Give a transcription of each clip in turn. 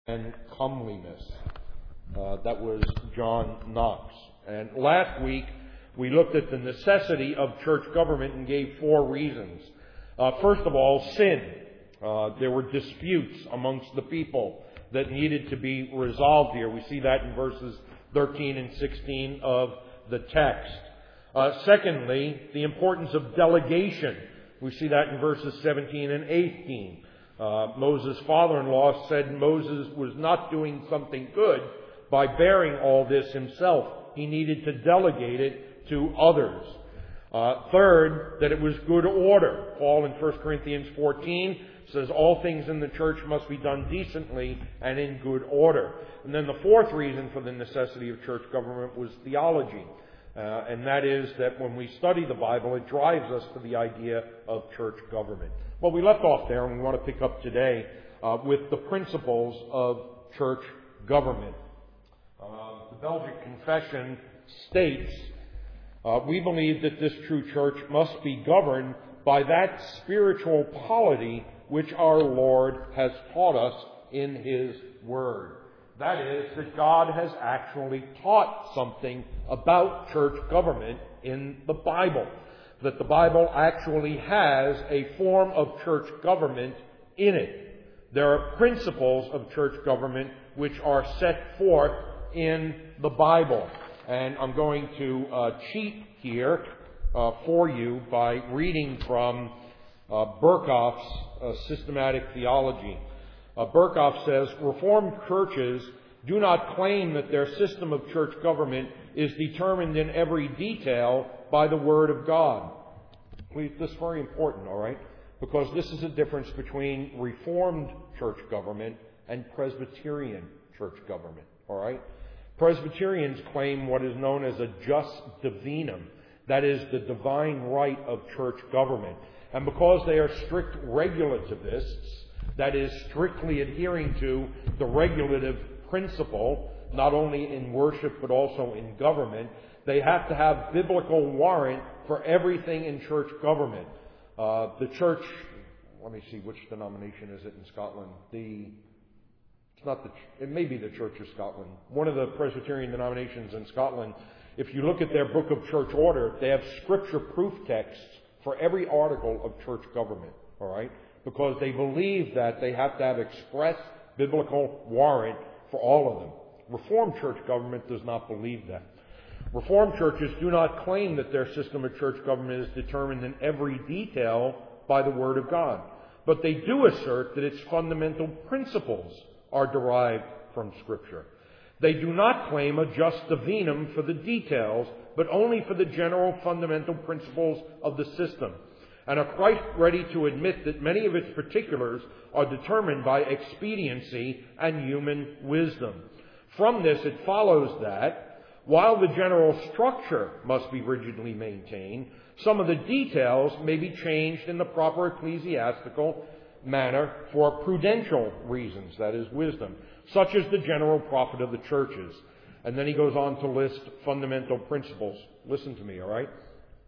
and comeliness. That was John Knox. And last week we looked at the necessity of church government and gave 4 reasons. First of all, sin. There were disputes amongst the people that needed to be resolved here. We see that in verses 13 and 16 of the text. Secondly, the importance of delegation. We see that in verses 17 and 18. Moses' father-in-law said Moses was not doing something good by bearing all this himself. He needed to delegate it to others. Third, that it was good order. Paul in 1 Corinthians 14 says all things in the church must be done decently and in good order. And then the fourth reason for the necessity of church government was theology. And that is that when we study the Bible, it drives us to the idea of church government. Well, we left off there, and we want to pick up today with the principles of church government. The Belgic Confession states, we believe that this true church must be governed by that spiritual polity which our Lord has taught us in His Word. That is, that God has actually taught something about church government in the Bible. That the Bible actually has a form of church government in it. There are principles of church government which are set forth in the Bible. And I'm going to cheat here for you by reading from Berkhof's Systematic Theology. Berkhof says, Reformed churches do not claim that their system of church government is determined in every detail by the Word of God. Please, this is very important, all right? Because this is a difference between Reformed church government and Presbyterian church government, all right? Presbyterians claim what is known as a jus divinum, that is, the divine right of church government. And because they are strict regulativists, that is, strictly adhering to the regulative principle, not only in worship but also in government, they have to have biblical warrant for everything in church government. The church, let me see, which denomination is it in Scotland? It may be the Church of Scotland. One of the Presbyterian denominations in Scotland, if you look at their Book of Church Order, they have scripture proof texts for every article of church government, all right? Because they believe that they have to have express biblical warrant for all of them. Reformed church government does not believe that. Reformed churches do not claim that their system of church government is determined in every detail by the Word of God. But they do assert that its fundamental principles are derived from Scripture. They do not claim a jus divinum for the details, but only for the general fundamental principles of the system, and are quite ready to admit that many of its particulars are determined by expediency and human wisdom. From this, it follows that, while the general structure must be rigidly maintained, some of the details may be changed in the proper ecclesiastical manner for prudential reasons, that is, wisdom, such as the general profit of the churches. And then he goes on to list fundamental principles. Listen to me, all right?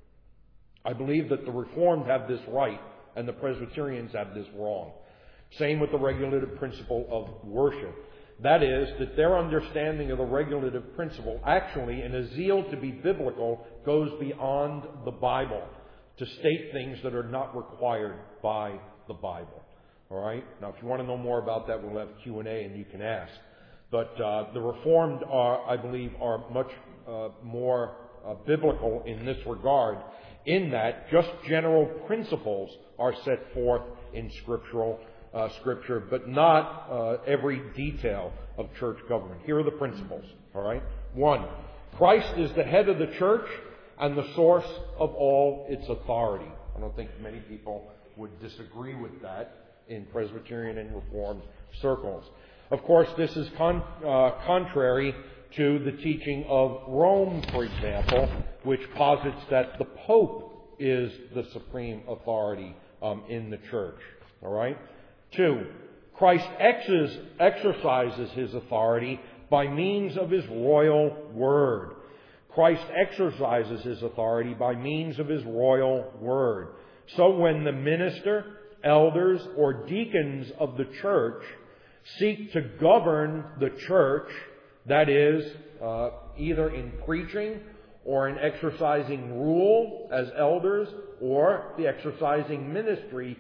I believe that the Reformed have this right and the Presbyterians have this wrong. Same with the regulative principle of worship. That is, that their understanding of the regulative principle actually, in a zeal to be biblical, goes beyond the Bible to state things that are not required by the Bible. All right? Now, if you want to know more about that, we'll have Q&A and you can ask. But the Reformed, I believe, are much more biblical in this regard, in that just general principles are set forth in Scripture, but not every detail of church government. Here are the principles, all right? 1, Christ is the head of the church and the source of all its authority. I don't think many people would disagree with that in Presbyterian and Reformed circles. Of course, this is contrary to the teaching of Rome, for example, which posits that the Pope is the supreme authority in the church. All right? 2, Christ exercises his authority by means of his royal word. Christ exercises his authority by means of his royal word. So when the minister, elders, or deacons of the church seek to govern the church, that is, either in preaching or in exercising rule as elders, or the exercising mercy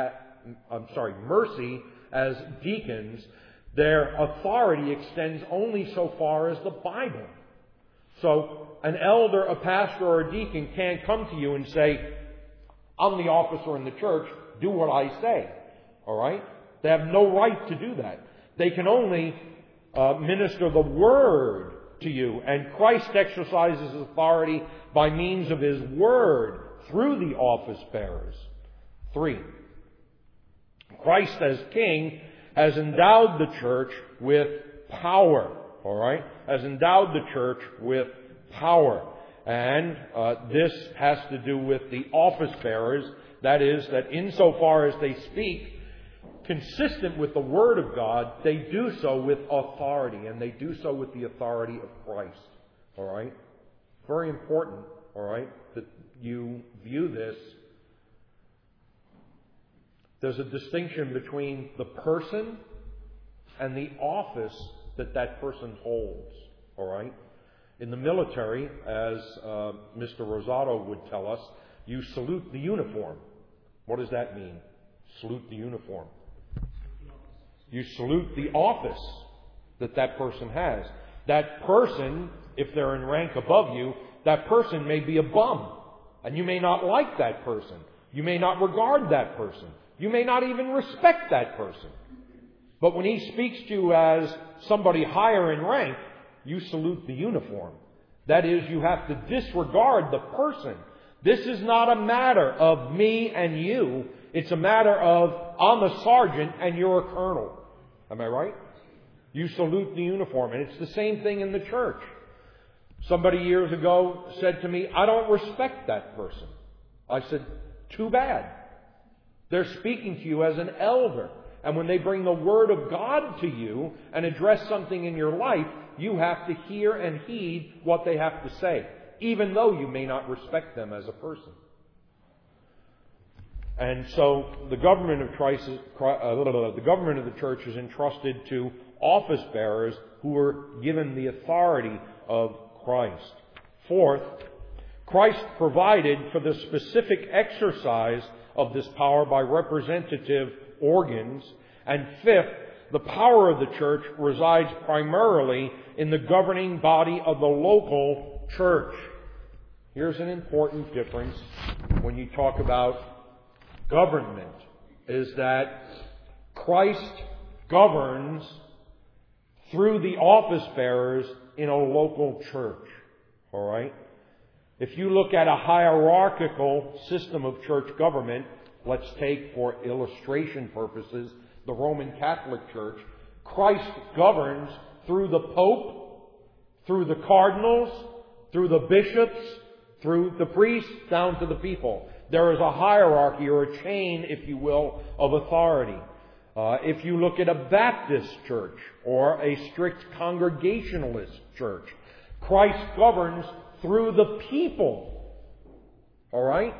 as deacons, their authority extends only so far as the Bible. So an elder, a pastor, or a deacon can't come to you and say, I'm the officer in the church, do what I say. All right? They have no right to do that. They can only minister the Word to you. And Christ exercises His authority by means of His Word through the office bearers. 3. Christ as King has endowed the church with power. All right? Has endowed the church with power. And this has to do with the office bearers. That is, that insofar as they speak consistent with the Word of God, they do so with authority. And they do so with the authority of Christ. All right? Very important, all right, that you view this. There's a distinction between the person and the office that person holds. All right? In the military, as Mr. Rosado would tell us, you salute the uniform. What does that mean? Salute the uniform. You salute the office that person has. That person, if they're in rank above you, that person may be a bum. And you may not like that person. You may not regard that person. You may not even respect that person. But when he speaks to you as somebody higher in rank, you salute the uniform. That is, you have to disregard the person. This is not a matter of me and you. It's a matter of, I'm a sergeant and you're a colonel. Am I right? You salute the uniform. And it's the same thing in the church. Somebody years ago said to me, I don't respect that person. I said, too bad. They're speaking to you as an elder. And when they bring the Word of God to you and address something in your life, you have to hear and heed what they have to say, even though you may not respect them as a person. And so the government of the church is entrusted to office bearers who are given the authority of Christ. 4th, Christ provided for the specific exercise of this power by representative organs. And 5th, the power of the church resides primarily in the governing body of the local church. Here's an important difference when you talk about government, is that Christ governs through the office bearers in a local church. All right? If you look at a hierarchical system of church government, let's take for illustration purposes the Roman Catholic Church, Christ governs through the Pope, through the cardinals, through the bishops, through the priests, down to the people. There is a hierarchy or a chain, if you will, of authority. If you look at a Baptist church or a strict Congregationalist church, Christ governs through the people. All right?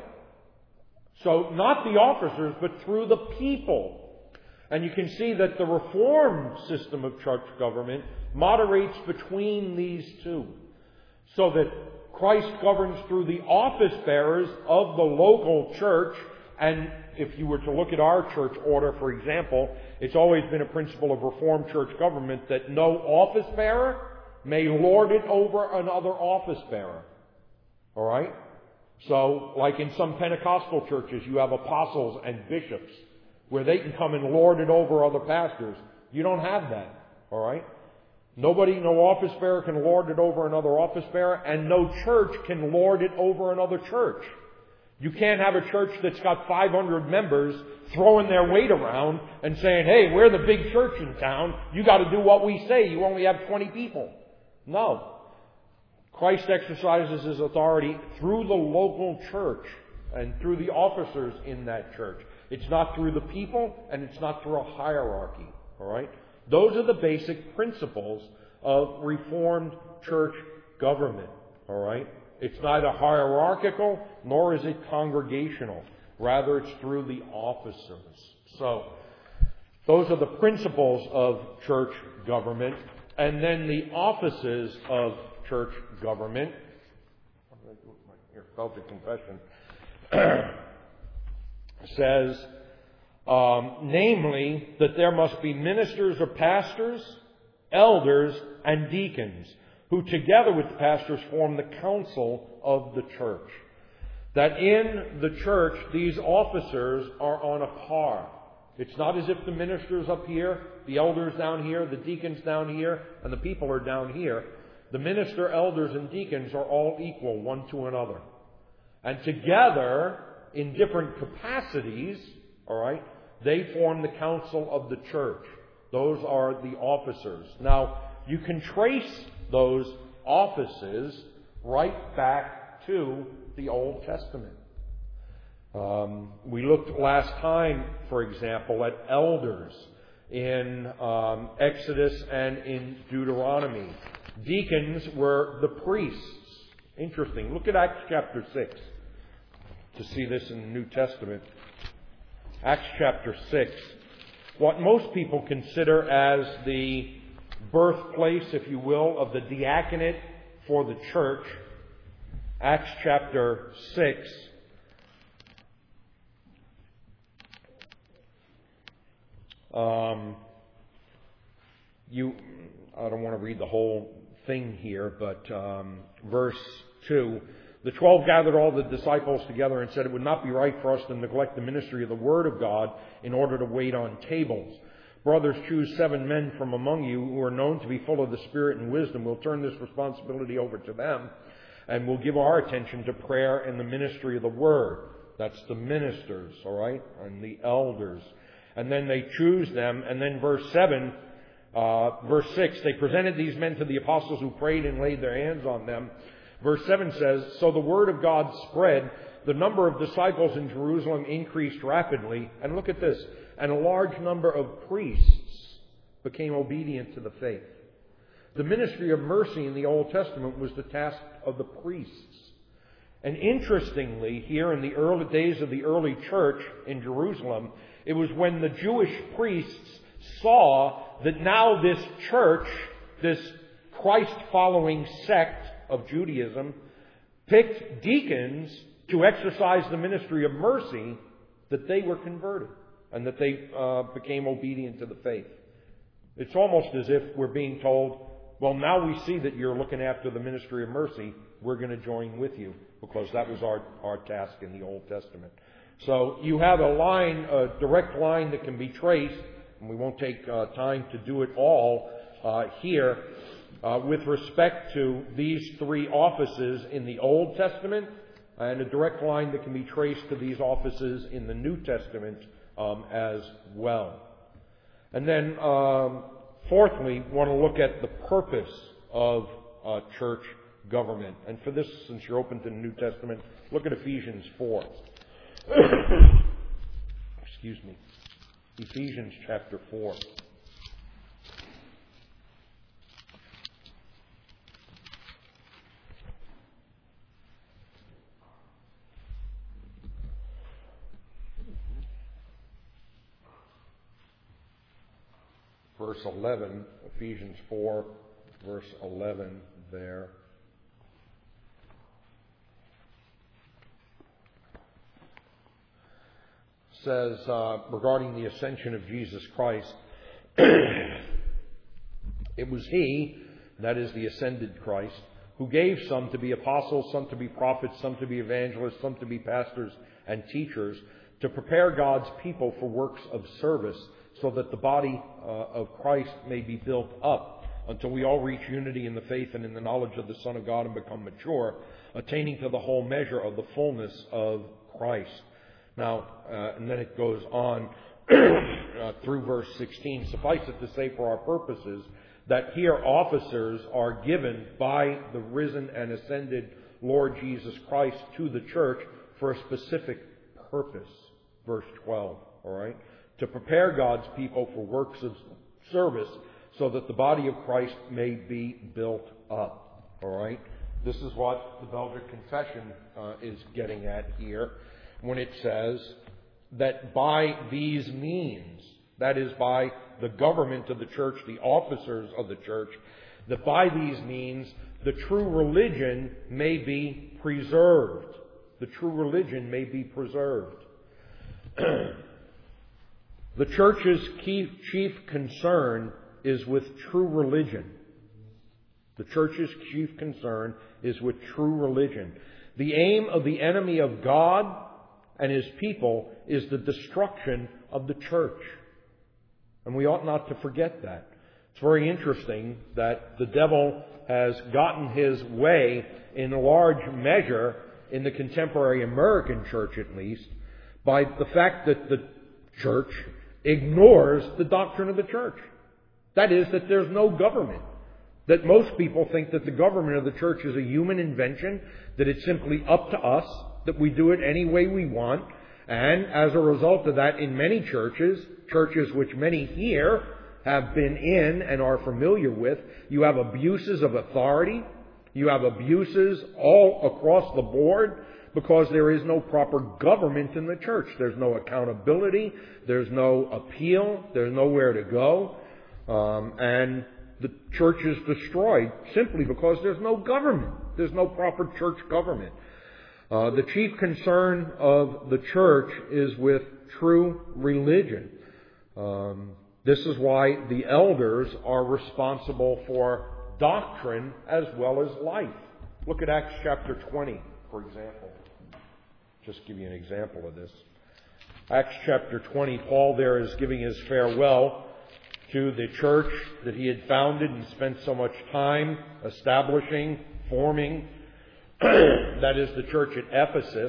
So not the officers, but through the people. And you can see that the Reformed system of church government moderates between these two. So that Christ governs through the office bearers of the local church. And if you were to look at our church order, for example, it's always been a principle of Reformed church government that no office bearer may lord it over another office bearer. All right? So, like in some Pentecostal churches, you have apostles and bishops where they can come and lord it over other pastors. You don't have that. All right? No office bearer can lord it over another office bearer, and no church can lord it over another church. You can't have a church that's got 500 members throwing their weight around and saying, hey, we're the big church in town. You got to do what we say. You only have 20 people. No. Christ exercises His authority through the local church and through the officers in that church. It's not through the people, and it's not through a hierarchy. All right? Those are the basic principles of Reformed church government. All right? It's neither hierarchical nor is it congregational. Rather, it's through the officers. So, Those are the principles of church government. And then the offices of church government. What did I do with my Belgic Confession? Says, namely, that there must be ministers or pastors, elders, and deacons, who together with the pastors form the council of the church. That in the church, these officers are on a par. It's not as if the minister's up here, the elders down here, the deacons down here, and the people are down here. The minister, elders, and deacons are all equal one to another. And together, in different capacities, all right, they form the council of the church. Those are the officers. Now, you can trace those offices right back to the Old Testament. We looked last time, for example, at elders in Exodus and in Deuteronomy. Deacons were the priests. Interesting. Look at Acts chapter 6 to see this in the New Testament. Acts chapter 6. What most people consider as the birthplace, if you will, of the diaconate for the church. Acts chapter 6. I don't want to read the whole thing here, but verse 2. The 12 gathered all the disciples together and said, it would not be right for us to neglect the ministry of the Word of God in order to wait on tables. Brothers, choose 7 men from among you who are known to be full of the Spirit and wisdom. We'll turn this responsibility over to them, and we'll give our attention to prayer and the ministry of the Word. That's the ministers, all right, and the elders. And then they choose them, and then verse 6, they presented these men to the apostles who prayed and laid their hands on them. Verse 7 says, so the word of God spread, the number of disciples in Jerusalem increased rapidly, and look at this, and a large number of priests became obedient to the faith. The ministry of mercy in the Old Testament was the task of the priests. And interestingly, here in the early days of the early church in Jerusalem, it was when the Jewish priests saw that now this church, this Christ-following sect of Judaism, picked deacons to exercise the ministry of mercy, that they were converted and that they became obedient to the faith. It's almost as if we're being told, well, now we see that you're looking after the ministry of mercy, we're going to join with you, because that was our task in the Old Testament. So you have a direct line that can be traced, and we won't take time to do it all here, with respect to these 3 offices in the Old Testament, and a direct line that can be traced to these offices in the New Testament as well. And then, fourthly, we want to look at the purpose of church government. And for this, since you're open to the New Testament, look at Ephesians 4. Excuse me. Ephesians chapter 4. Verse 11, Ephesians 4, verse 11 there. Says, regarding the ascension of Jesus Christ, it was He, that is the ascended Christ, who gave some to be apostles, some to be prophets, some to be evangelists, some to be pastors and teachers, to prepare God's people for works of service, so that the body of Christ may be built up until we all reach unity in the faith and in the knowledge of the Son of God and become mature, attaining to the whole measure of the fullness of Christ. Now, and then it goes on through verse 16. Suffice it to say for our purposes that here officers are given by the risen and ascended Lord Jesus Christ to the church for a specific purpose. Verse 12, all right? To prepare God's people for works of service so that the body of Christ may be built up. All right? This is what the Belgic Confession is getting at here when it says that by these means that is by the government of the church, the officers of the church, that by these means the true religion may be preserved. The true religion may be preserved. The church's chief concern is with true religion. The church's chief concern is with true religion. The aim of the enemy of God and his people is the destruction of the church. And we ought not to forget that. It's very interesting that the devil has gotten his way in large measure in the contemporary American church, at least, by the fact that the church ignores the doctrine of the church. That is, that there's no government. That most people think that the government of the church is a human invention, that it's simply up to us, that we do it any way we want. And as a result of that, in many churches which many here have been in and are familiar with, you have abuses of authority. You have abuses all across the board because there is no proper government in the church. There's no accountability. There's no appeal. There's nowhere to go. And the church is destroyed simply because there's no government. There's no proper church government. The chief concern of the church is with true religion. This is why the elders are responsible for doctrine as well as life. Look at Acts chapter 20, for example. Just give you an example of this. Acts chapter 20, Paul there is giving his farewell to the church that he had founded and spent so much time establishing, forming. That is the church at Ephesus.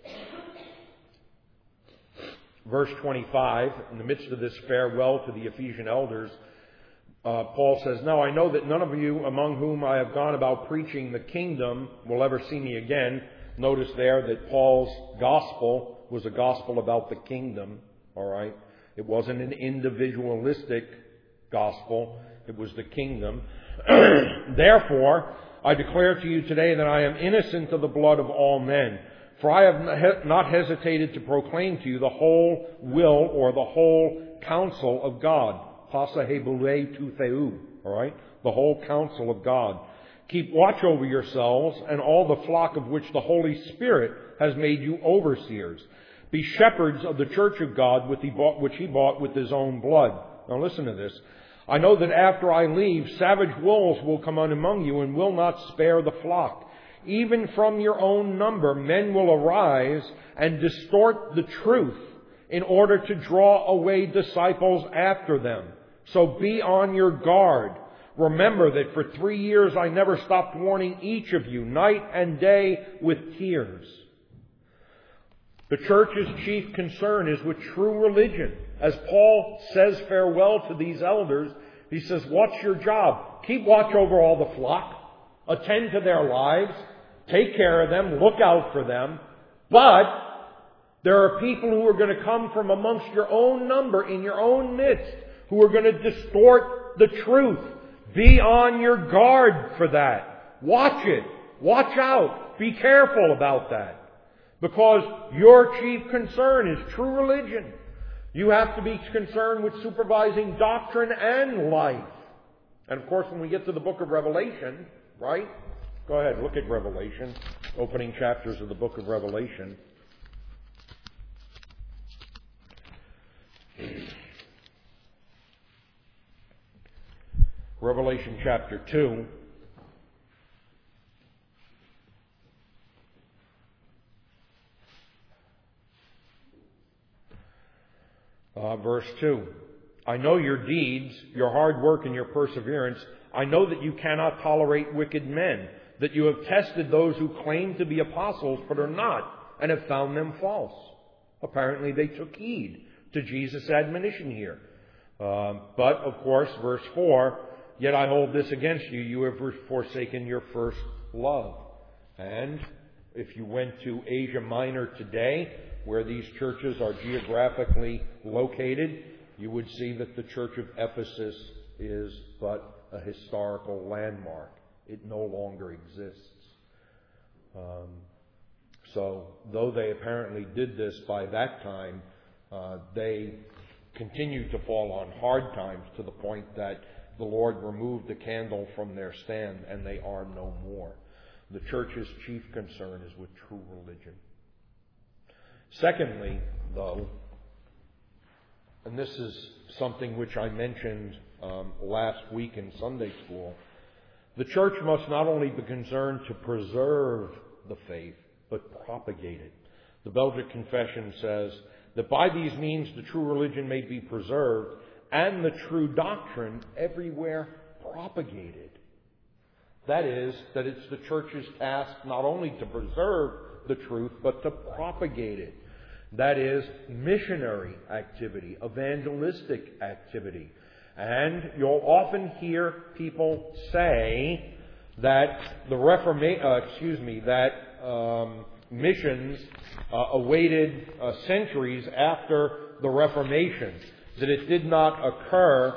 Verse 25, in the midst of this farewell to the Ephesian elders, Paul says, "Now I know that none of you among whom I have gone about preaching the kingdom will ever see me again." Notice there that Paul's gospel was a gospel about the kingdom. All right? It wasn't an individualistic gospel. It was the kingdom. "Therefore, I declare to you today that I am innocent of the blood of all men. For I have not hesitated to proclaim to you the whole will or the whole counsel of God." Pasa hebule tu theou. All right? The whole counsel of God. "Keep watch over yourselves and all the flock of which the Holy Spirit has made you overseers. Be shepherds of the church of God which he bought with his own blood." Now listen to this. "I know that after I leave, savage wolves will come in among you and will not spare the flock. Even from your own number, men will arise and distort the truth in order to draw away disciples after them. So be on your guard. Remember that for 3 years I never stopped warning each of you, night and day, with tears." The church's chief concern is with true religion. As Paul says farewell to these elders, he says, what's your job? Keep watch over all the flock. Attend to their lives. Take care of them. Look out for them. But there are people who are going to come from amongst your own number, in your own midst, who are going to distort the truth. Be on your guard for that. Watch it. Watch out. Be careful about that. Because your chief concern is true religion. You have to be concerned with supervising doctrine and life. And of course, when we get to the book of Revelation, right? Go ahead, look at Revelation. Opening chapters of the book of Revelation. Revelation chapter 2. Verse 2. "I know your deeds, your hard work and your perseverance. I know that you cannot tolerate wicked men, that you have tested those who claim to be apostles but are not, and have found them false." Apparently they took heed to Jesus' admonition here. But, of course, verse 4, "Yet I hold this against you, you have forsaken your first love." And if you went to Asia Minor today, where these churches are geographically located, you would see that the church of Ephesus is but a historical landmark. It no longer exists. So, though they apparently did this by that time, they continued to fall on hard times to the point that the Lord removed the candle from their stand and they are no more. The church's chief concern is with true religion. Secondly, though, and this is something which I mentioned last week in Sunday school, the church must not only be concerned to preserve the faith, but propagate it. The Belgic Confession says that by these means the true religion may be preserved and the true doctrine everywhere propagated. That is, that it's the church's task not only to preserve the truth, but to propagate it. That is, missionary activity, evangelistic activity. And you'll often hear people say that missions awaited centuries after the Reformation, that it did not occur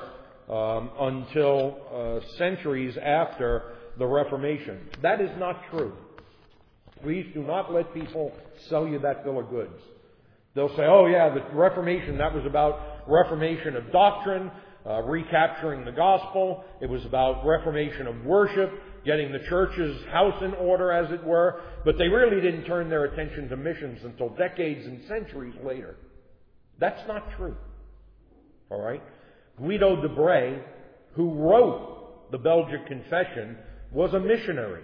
until centuries after the Reformation. That is not true. Please do not let people sell you that bill of goods. They'll say, oh yeah, the Reformation, that was about reformation of doctrine, recapturing the gospel. It was about reformation of worship, getting the church's house in order, as it were. But they really didn't turn their attention to missions until decades and centuries later. That's not true. All right? Guido de Brès, who wrote the Belgic Confession, was a missionary.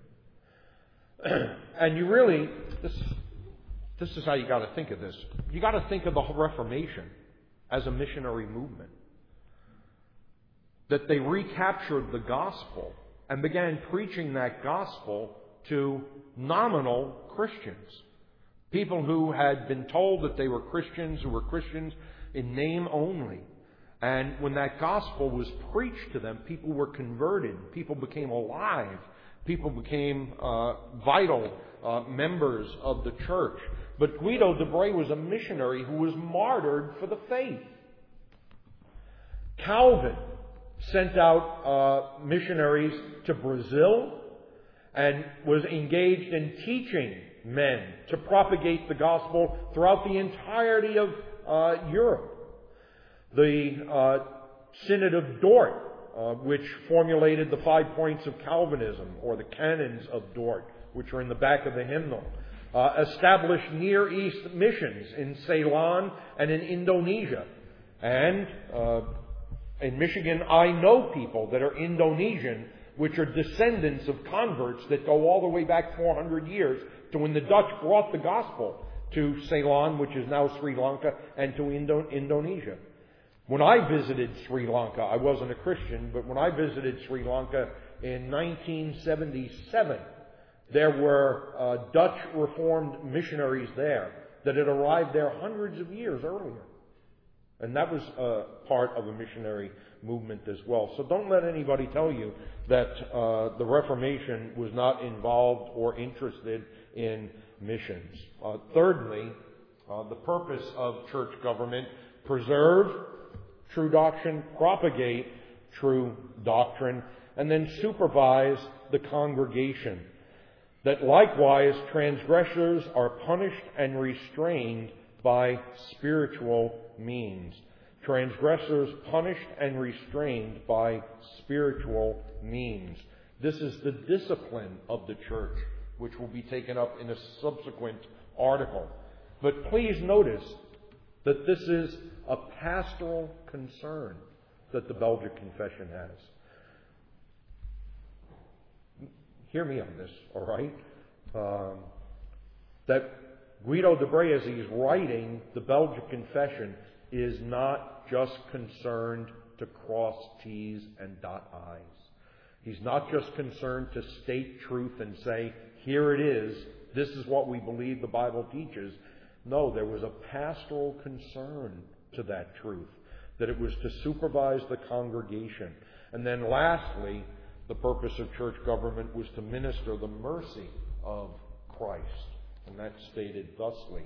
And you really, this is how you got to think of this. You got to think of the Reformation as a missionary movement. That they recaptured the gospel and began preaching that gospel to nominal Christians. People who had been told that they were Christians, who were Christians in name only. And when that gospel was preached to them, people were converted. People became alive. People became vital members of the church. But Guido de Brès was a missionary who was martyred for the faith. Calvin sent out missionaries to Brazil and was engaged in teaching men to propagate the gospel throughout the entirety of Europe. The Synod of Dort, which formulated the 5 points of Calvinism, or the canons of Dort, which are in the back of the hymnal, established Near East missions in Ceylon and in Indonesia. And in Michigan, I know people that are Indonesian, which are descendants of converts that go all the way back 400 years to when the Dutch brought the gospel to Ceylon, which is now Sri Lanka, and to Indonesia. When I visited Sri Lanka, I wasn't a Christian, but when I visited Sri Lanka in 1977, there were Dutch Reformed missionaries there that had arrived there hundreds of years earlier. And that was part of a missionary movement as well. So don't let anybody tell you that the Reformation was not involved or interested in missions. Thirdly, the purpose of church government: preserve true doctrine, propagate true doctrine, and then supervise the congregation. That likewise transgressors are punished and restrained by spiritual means. Transgressors punished and restrained by spiritual means. This is the discipline of the church, which will be taken up in a subsequent article. But please notice that this is a pastoral concern that the Belgic Confession has. Hear me on this, all right? That Guido de Brès, as he's writing the Belgic Confession, is not just concerned to cross T's and dot I's. He's not just concerned to state truth and say, here it is, this is what we believe the Bible teaches. No, there was a pastoral concern to that truth, that it was to supervise the congregation. And then lastly, the purpose of church government was to minister the mercy of Christ. And that's stated thusly: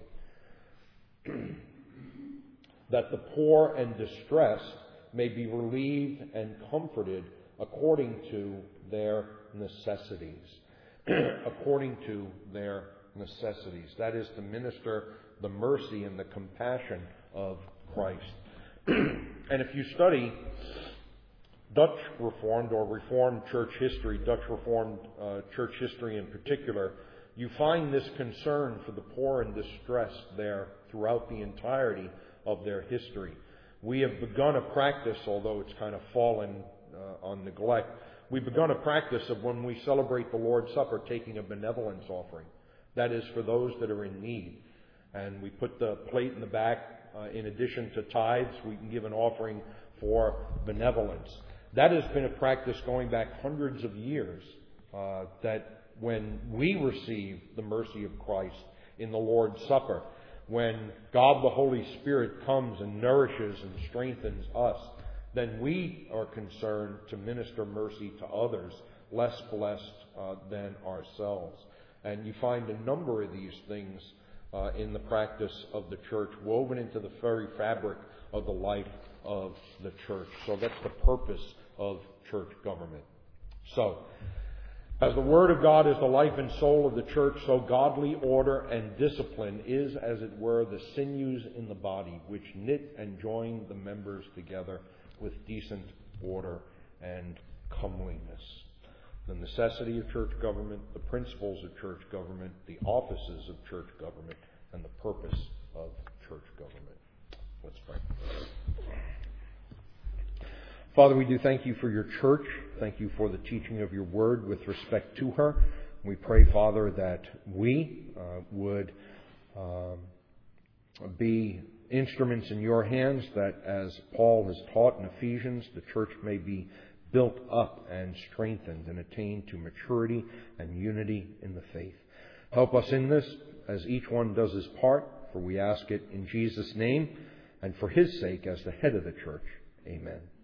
that the poor and distressed may be relieved and comforted according to their necessities. According to their necessities. That is, to minister the mercy and the compassion of Christ. And if you study Dutch Reformed or Reformed church history, Dutch Reformed church history in particular, you find this concern for the poor and distressed there throughout the entirety of their history. We have begun a practice, although it's kind of fallen on neglect, we've begun a practice of when we celebrate the Lord's Supper, taking a benevolence offering. That is for those that are in need. And we put the plate in the back. In addition to tithes, we can give an offering for benevolence. That has been a practice going back hundreds of years, that when we receive the mercy of Christ in the Lord's Supper, when God the Holy Spirit comes and nourishes and strengthens us, then we are concerned to minister mercy to others less blessed than ourselves. And you find a number of these things in the practice of the church, woven into the very fabric of the life of the church. So that's the purpose of church government. So, as the Word of God is the life and soul of the church, so godly order and discipline is, as it were, the sinews in the body, which knit and join the members together with decent order and comeliness. The necessity of church government, the principles of church government, the offices of church government, and the purpose of church government. Let's pray. Father, we do thank you for your church. Thank you for the teaching of your word with respect to her. We pray, Father, that we would be instruments in your hands, that as Paul has taught in Ephesians, the church may be built up and strengthened and attain to maturity and unity in the faith. Help us in this as each one does his part, for we ask it in Jesus' name and for his sake as the head of the church. Amen.